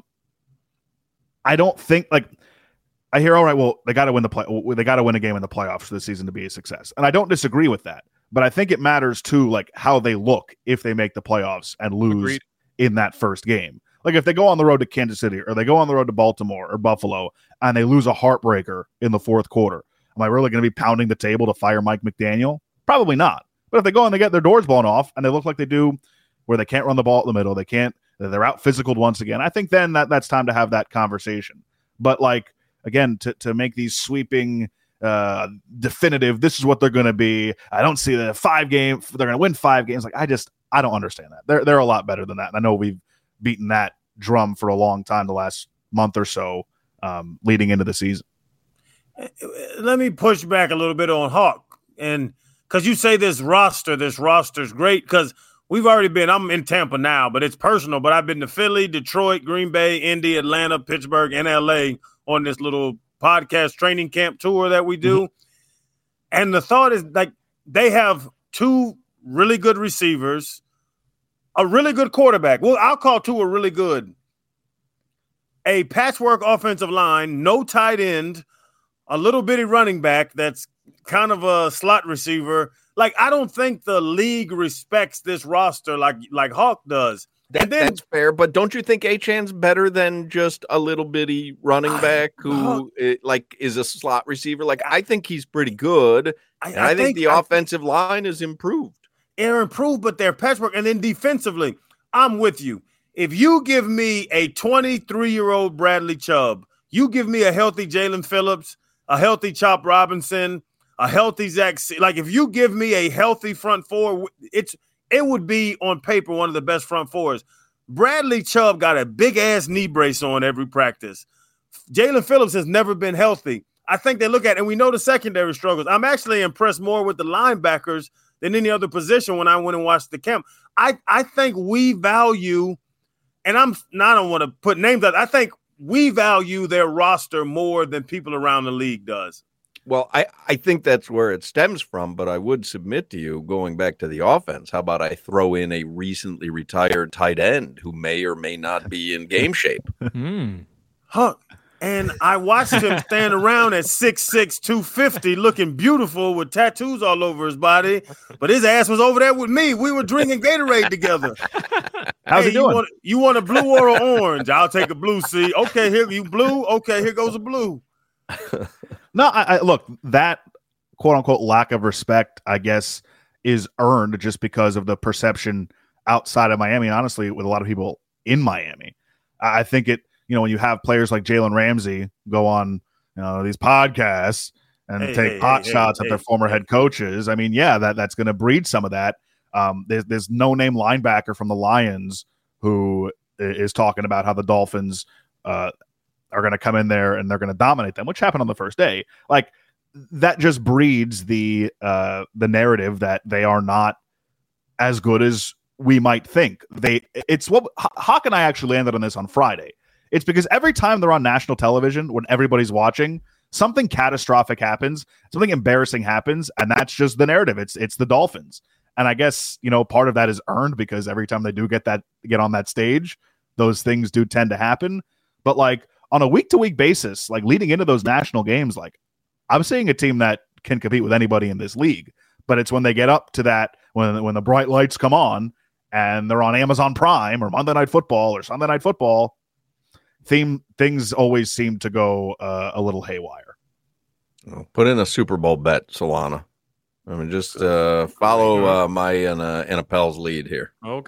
I don't think like I hear, all right, well, they got to win the play. They got to win a game in the playoffs for this season to be a success. And I don't disagree with that, but I think it matters too, like how they look if they make the playoffs and lose Agreed. in that first game. Like if they go on the road to Kansas City or they go on the road to Baltimore or Buffalo and they lose a heartbreaker in the fourth quarter, am I really going to be pounding the table to fire Mike McDaniel? Probably not. But if they go and they get their doors blown off and they look like they do where they can't run the ball in the middle, they can't, they're out physicaled once again, I think then that that's time to have that conversation. But like, again, to, to make these sweeping, uh, definitive, this is what they're going to be. I don't see the five game, they're going to win five games. Like, I just, I don't understand that. They're, they're a lot better than that. And I know we've beaten that drum for a long time, the last month or so, um, leading into the season. Let me push back a little bit on Hawk. And because you say this roster, this roster's great because we've already been, I'm in Tampa now, but it's personal, but I've been to Philly, Detroit, Green Bay, Indy, Atlanta, Pittsburgh, and L A on this little podcast training camp tour that we do. Mm-hmm. And the thought is like they have two really good receivers, a really good quarterback. Well, I'll call two a really good. A patchwork offensive line, no tight end, a little bitty running back that's kind of a slot receiver. Like, I don't think the league respects this roster like like Hawk does. That, then, that's fair, but don't you think Achan's better than just a little bitty running back who it, like is a slot receiver? Like, I think he's pretty good, I, and I, I think, think the I, offensive line is improved. They're improved, but they're patchwork. And then defensively, I'm with you. If you give me a twenty-three-year-old Bradley Chubb, you give me a healthy Jalen Phillips, a healthy Chop Robinson, a healthy Zach, like if you give me a healthy front four, it's it would be on paper one of the best front fours. Bradley Chubb got a big ass knee brace on every practice. Jalen Phillips has never been healthy. I think they look at it, and we know the secondary struggles. I'm actually impressed more with the linebackers than any other position when I went and watched the camp. I, I think we value, and I'm I don't want to put names out. I think we value their roster more than people around the league does. Well, I, I think that's where it stems from, but I would submit to you, going back to the offense, how about I throw in a recently retired tight end who may or may not be in game shape? mm. Huh. And I watched him stand around at six six, two fifty, looking beautiful with tattoos all over his body, but his ass was over there with me. We were drinking Gatorade together. How's hey, he doing? You want, you want a blue or an orange? I'll take a blue, see. Okay, here you blue. Okay, here goes a blue. No, I, I look, that quote unquote lack of respect, I guess, is earned just because of the perception outside of Miami. And honestly, with a lot of people in Miami, I think it, you know, when you have players like Jalen Ramsey go on, you know, these podcasts and hey, take hey, pot hey, shots hey, at their hey, former hey. head coaches. I mean, yeah, that that's going to breed some of that. Um, there's, there's no name linebacker from the Lions who is talking about how the Dolphins, uh, are going to come in there and they're going to dominate them, which happened on the first day. Like that just breeds the uh, the narrative that they are not as good as we might think. They it's what Hawk and I actually landed on this on Friday. It's because every time they're on national television, when everybody's watching, something catastrophic happens, something embarrassing happens, and that's just the narrative. It's it's the Dolphins, and I guess you know part of that is earned because every time they do get that get on that stage, those things do tend to happen. But like. On a week-to-week basis, like leading into those national games, like I'm seeing a team that can compete with anybody in this league. But it's when they get up to that, when when the bright lights come on and they're on Amazon Prime or Monday Night Football or Sunday Night Football, theme things always seem to go uh, a little haywire. Well, put in a Super Bowl bet, Solana. I mean, just uh, follow uh, my and uh, N F L's lead here. Okay.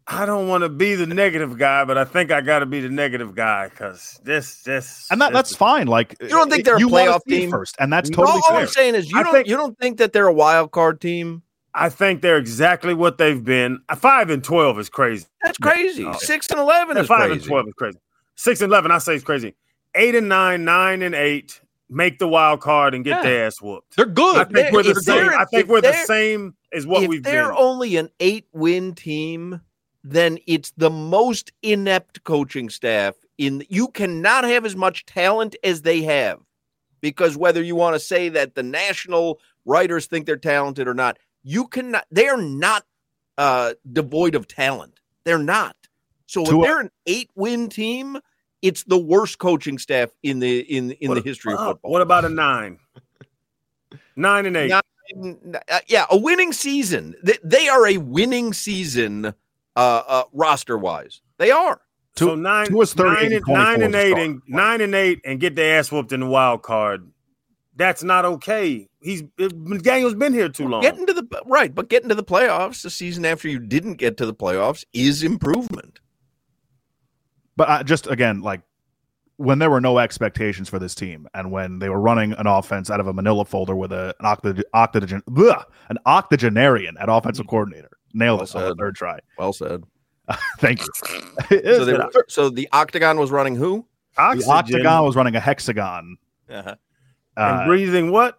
I don't want to be the negative guy, but I think I got to be the negative guy because this, this, and that, this that's is, fine. Like, you don't think they're a you playoff team team first, and that's totally all, fair. all I'm saying is you I don't think, you don't think that they're a wild card team. I think they're exactly what they've been. Five and twelve is crazy. That's crazy. Oh. Six and eleven Yeah, is five crazy. and twelve is crazy. Six and eleven, I say, is crazy. Eight and nine, nine and eight, make the wild card and get Yeah. their ass whooped. They're good. I think we're the If same. they're- I think if we're the they're- same as what if we've they're been. only an eight-win team, then it's the most inept coaching staff in. You cannot have as much talent as they have, because whether you want to say that the national writers think they're talented or not, you cannot. They are not uh, devoid of talent. They're not. So To if a- they're an eight-win team, it's the worst coaching staff in the in in What the a- history of uh, football. What about a nine? Nine and eight. Nine, uh, yeah, a winning season. They, they are a winning season, uh, uh, roster wise. They are. So nine, Tua's thirty-eight nine, and and, nine and twenty-four is a eight start. and nine and eight and get their ass whooped in the wild card. That's not okay. He's McDaniel's been here too long. Getting to the right, but getting to the playoffs the season after you didn't get to the playoffs is improvement. But I, just again, like when there were no expectations for this team, and when they were running an offense out of a Manila folder with a, an octogen, octogen, bleh, an octogenarian at offensive coordinator, nailed Well it on the said. third try. Well said. Thank you. So, they were, so the Octagon was running who? the Oxygen octagon was running a hexagon. Uh-huh. and Uh, breathing what?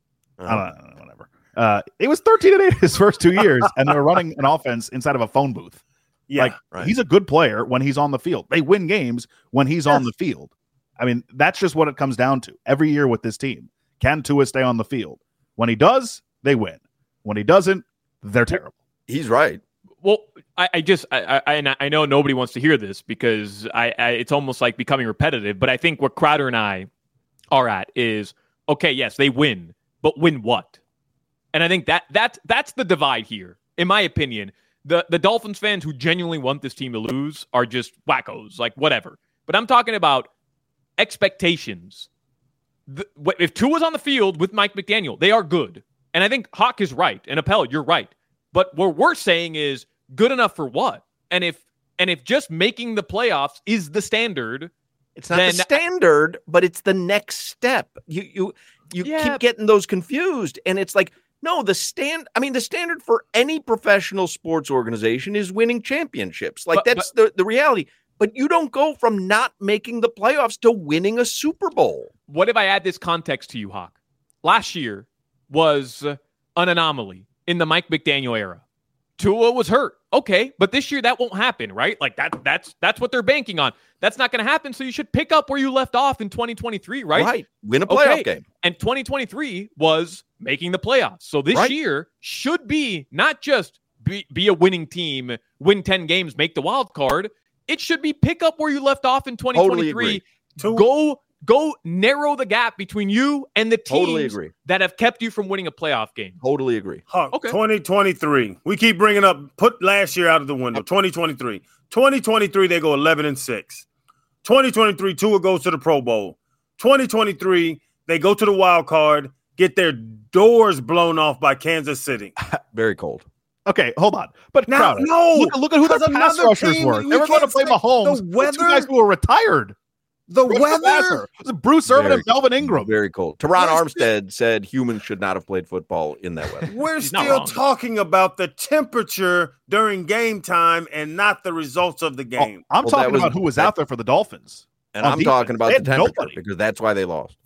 I don't know, whatever. Uh, it was thirteen and eight his first two years, and they were running an offense inside of a phone booth. Yeah, like right. he's a good player when he's on the field. They win games when he's on the field. I mean, that's just what it comes down to every year with this team. Can Tua stay on the field? When he does, they win. When he doesn't, they're terrible. He's right. Well, I, I just I, I and I know nobody wants to hear this because I, I it's almost like becoming repetitive. But I think what Crowder and I are at is okay. Yes, they win, but win what? And I think that that that's the divide here, in my opinion. The the Dolphins fans who genuinely want this team to lose are just wackos, like whatever. But I'm talking about expectations. The, if Tua's on the field with Mike McDaniel, they are good. And I think Hawk is right, and Appel, you're right. But what we're saying is good enough for what? And if and if just making the playoffs is the standard, It's not then the standard, but it's the next step. You you you Yeah. keep getting those confused, and it's like no, the stand. I mean, the standard for any professional sports organization is winning championships. Like But- that's the the reality. But you don't go from not making the playoffs to winning a Super Bowl. what if I add this context to you, Hawk? Last year was uh, an anomaly in the Mike McDaniel era. Tua was hurt. Okay, but this year that won't happen, right? Like that that's that's what they're banking on. That's not going to happen, so you should pick up where you left off in twenty twenty-three, right? Right. Win a playoff Okay. game. And twenty twenty-three was making the playoffs. So this Right. year should be not just be, be a winning team, win ten games, make the wild card. It should be pick up where you left off in twenty twenty-three. Totally agree. Two- Go go narrow the gap between you and the teams Totally agree. that have kept you from winning a playoff game. Totally agree. Hawk, Okay. twenty twenty-three. We keep bringing up, put last year out of the window. twenty twenty-three. twenty twenty-three, they go eleven and six. twenty twenty-three, Tua goes to the Pro Bowl. twenty twenty-three, they go to the wild card, get their doors blown off by Kansas City. Very cold. Okay, hold on. But Now, Crowder, no, look, look at who their because pass another rushers team- were. we They were going to can't play say- Mahomes. the The weather- two guys who were retired. The Who's the weather. passer? It was Bruce Irvin Very- and Melvin Ingram. Very cold. Teron Where's Armstead said humans should not have played football in that weather. We're He's not still wrong. talking about the temperature during game time and not the results of the Oh, game. I'm Well, that talking was- about who was that- out there for the Dolphins. And On I'm defense. talking about They the had temperature nobody. because that's why they lost.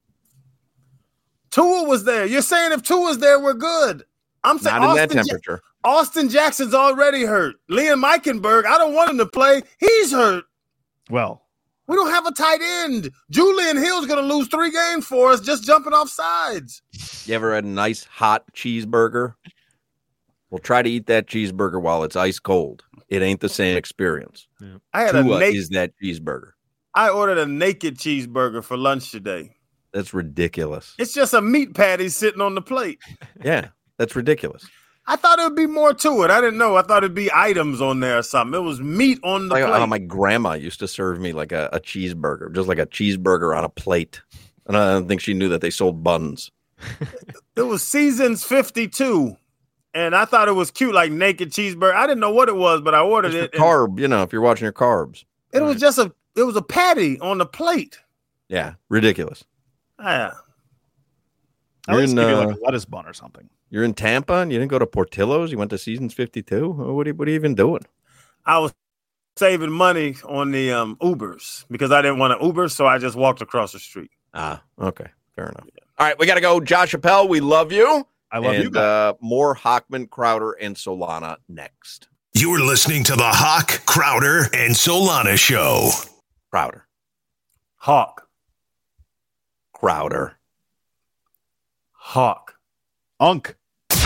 Tua was there. You're saying if Tua's there, we're good. I'm saying Not in that Austin, Ja- temperature. Austin Jackson's already hurt. Liam Eichenberg, I don't want him to play. He's hurt. Well, We don't have a tight end. Julian Hill's going to lose three games for us just jumping off sides. You ever had a nice hot cheeseburger? Well, try to eat that cheeseburger while it's ice cold. It ain't the same experience. I had a Tua naked, is that cheeseburger. I ordered a naked cheeseburger for lunch today. That's ridiculous. It's just a meat patty sitting on the plate. Yeah, that's ridiculous. I thought it would be more to it. I didn't know. I thought it'd be items on there or something. It was meat on the Like plate. how my grandma used to serve me like a, a cheeseburger, just like a cheeseburger on a plate. And I don't think she knew that they sold buns. It was Seasons fifty-two. and I thought it was cute, like naked cheeseburger. I didn't know what it was, but I ordered Just it. Carb, you know, if you're watching your carbs. It was just a, it was a patty on the plate. Yeah, ridiculous. Yeah. At least in, give you uh, like a lettuce bun or something. You're in Tampa and you didn't go to Portillo's? You went to Seasons fifty-two? What are you, what are you even doing? I was saving money on the um, Ubers because I didn't want to Uber, so I just walked across the street. Ah, okay. Fair enough. Yeah. All right, we got to go. Josh Appel, we love you. I love and, you guys. Uh, more Hochman, Crowder, and Solana next. You're listening to the Hawk, Crowder, and Solana Show. Crowder. Hawk. Crowder. Hawk. Unk.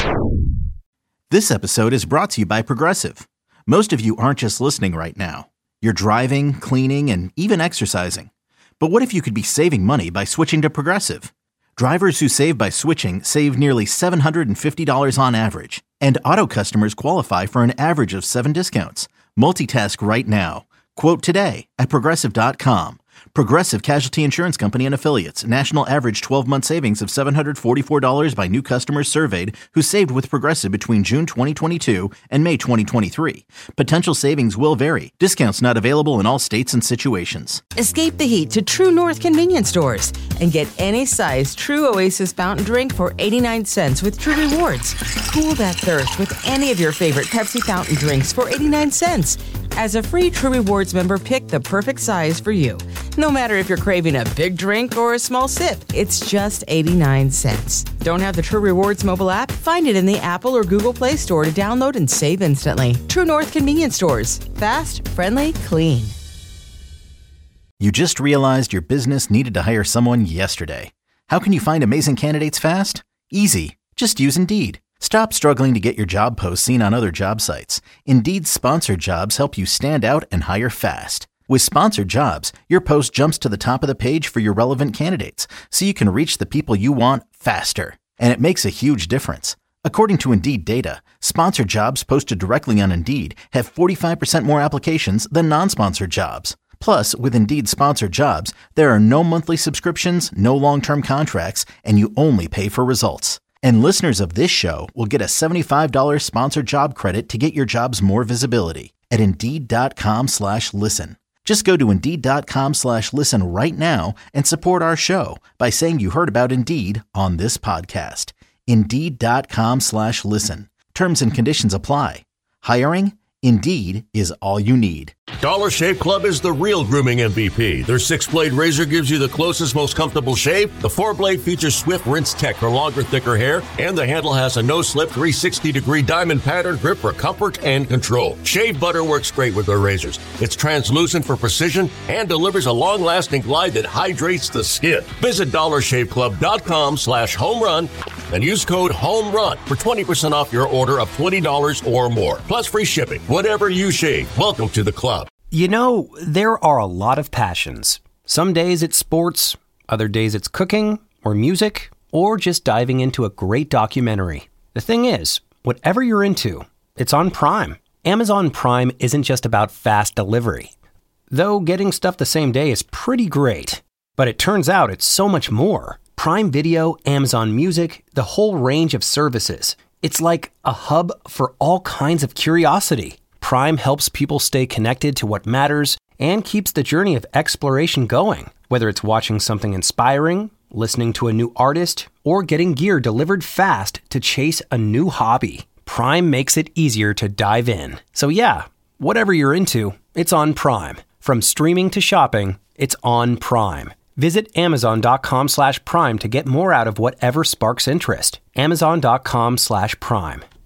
This episode is brought to you by Progressive. Most of you aren't just listening right now. You're driving, cleaning, and even exercising. But what if you could be saving money by switching to Progressive? Drivers who save by switching save nearly seven hundred fifty dollars on average. And auto customers qualify for an average of seven discounts. Multitask right now. Quote today at Progressive dot com. Progressive Casualty Insurance Company and Affiliates. National average twelve-month savings of seven hundred forty-four dollars by new customers surveyed who saved with Progressive between June twenty twenty-two and May twenty twenty-three. Potential savings will vary. Discounts not available in all states and situations. Escape the heat to True North convenience stores and get any size True Oasis fountain drink for eighty-nine cents with True Rewards. Cool that thirst with any of your favorite Pepsi fountain drinks for eighty-nine cents. As a free True Rewards member, pick the perfect size for you. No matter if you're craving a big drink or a small sip, it's just eighty-nine cents. Don't have the True Rewards mobile app? Find it in the Apple or Google Play Store to download and save instantly. True North convenience stores. Fast, friendly, clean. You just realized your business needed to hire someone yesterday. How can you find amazing candidates fast? Easy. Just use Indeed. Stop struggling to get your job posts seen on other job sites. Indeed's sponsored jobs help you stand out and hire fast. With sponsored jobs, your post jumps to the top of the page for your relevant candidates, so you can reach the people you want faster. And it makes a huge difference. According to Indeed data, sponsored jobs posted directly on Indeed have forty-five percent more applications than non-sponsored jobs. Plus, with Indeed sponsored jobs, there are no monthly subscriptions, no long-term contracts, and you only pay for results. And listeners of this show will get a seventy-five dollars sponsored job credit to get your jobs more visibility at Indeed.com slash listen. Just go to Indeed.com slash listen right now and support our show by saying you heard about Indeed on this podcast. Indeed.com slash listen. Terms and conditions apply. Hiring? Indeed is all you need. Dollar Shave Club is the real grooming M V P. Their six-blade razor gives you the closest, most comfortable shave. The four-blade features swift rinse tech for longer, thicker hair. And the handle has a no-slip three sixty degree diamond pattern grip for comfort and control. Shave butter works great with their razors. It's translucent for precision and delivers a long-lasting glide that hydrates the skin. Visit Dollar Shave Club dot com slash home run and use code HOMERUN for twenty percent off your order of twenty dollars or more. Plus free shipping. Whatever you shave, welcome to the club. You know, there are a lot of passions. Some days it's sports, other days it's cooking or music, or just diving into a great documentary. The thing is, whatever you're into, it's on Prime. Amazon Prime isn't just about fast delivery. Though getting stuff the same day is pretty great. But it turns out it's so much more. Prime Video, Amazon Music, the whole range of services. It's like a hub for all kinds of curiosity. Prime helps people stay connected to what matters and keeps the journey of exploration going. Whether it's watching something inspiring, listening to a new artist, or getting gear delivered fast to chase a new hobby, Prime makes it easier to dive in. So yeah, whatever you're into, it's on Prime. From streaming to shopping, it's on Prime. Visit Amazon.com slash Prime to get more out of whatever sparks interest. Amazon.com slash Prime.